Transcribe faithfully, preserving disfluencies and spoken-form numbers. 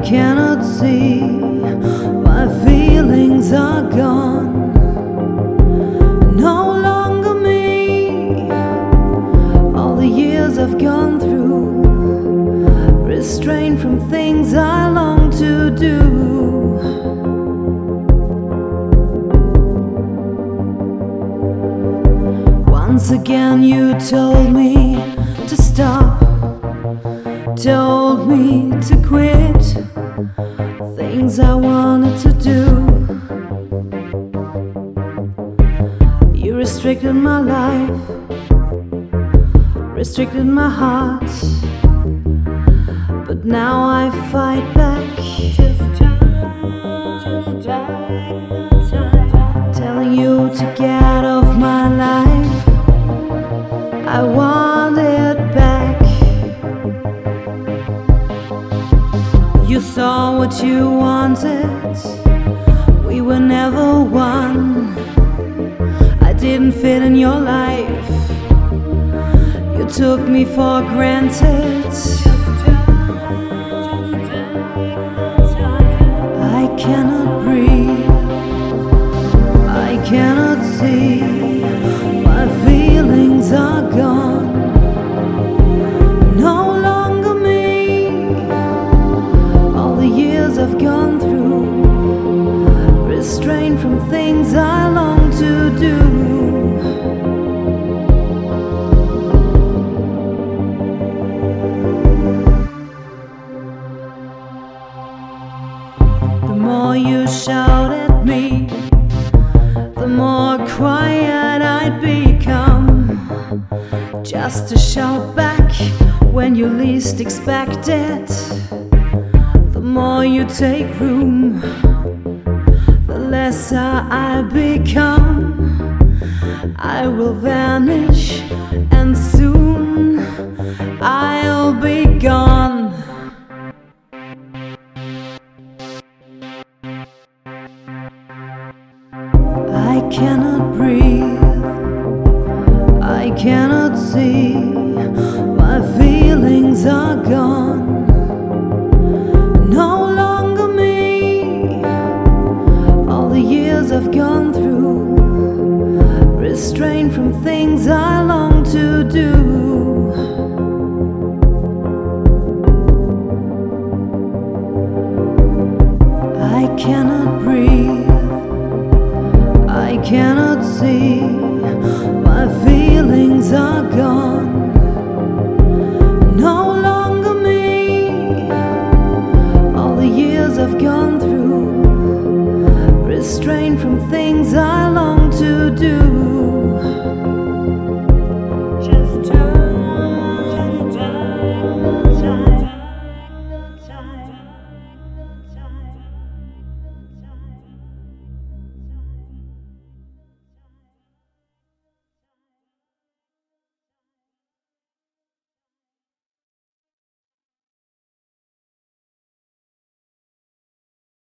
cannot see, my feelings are gone. No longer me. All the years I've gone through, restrained from things I long to do. Once again you told me to stop, told me to quit things I wanted to do. You restricted my life, restricted my heart, but now I fight back, telling you to get out of my life. I want it back. You saw what you wanted, we were never one. I didn't fit in your life, you took me for granted. I cannot breathe, I cannot see, my feelings are gone. No longer me. All the years I've gone through, restrained from things I long to do. The more you shout at me, the more quiet I'd become, just to shout back when you least expect it. The more you take room, the lesser I become. I will vanish and soon I'll be gone. I cannot breathe, I cannot see, my feelings are gone. No longer me. All the years I've gone through, restrained from things I long to do. I cannot breathe, I cannot see, my feelings are gone. No longer me. All the years I've gone through, restrained from things I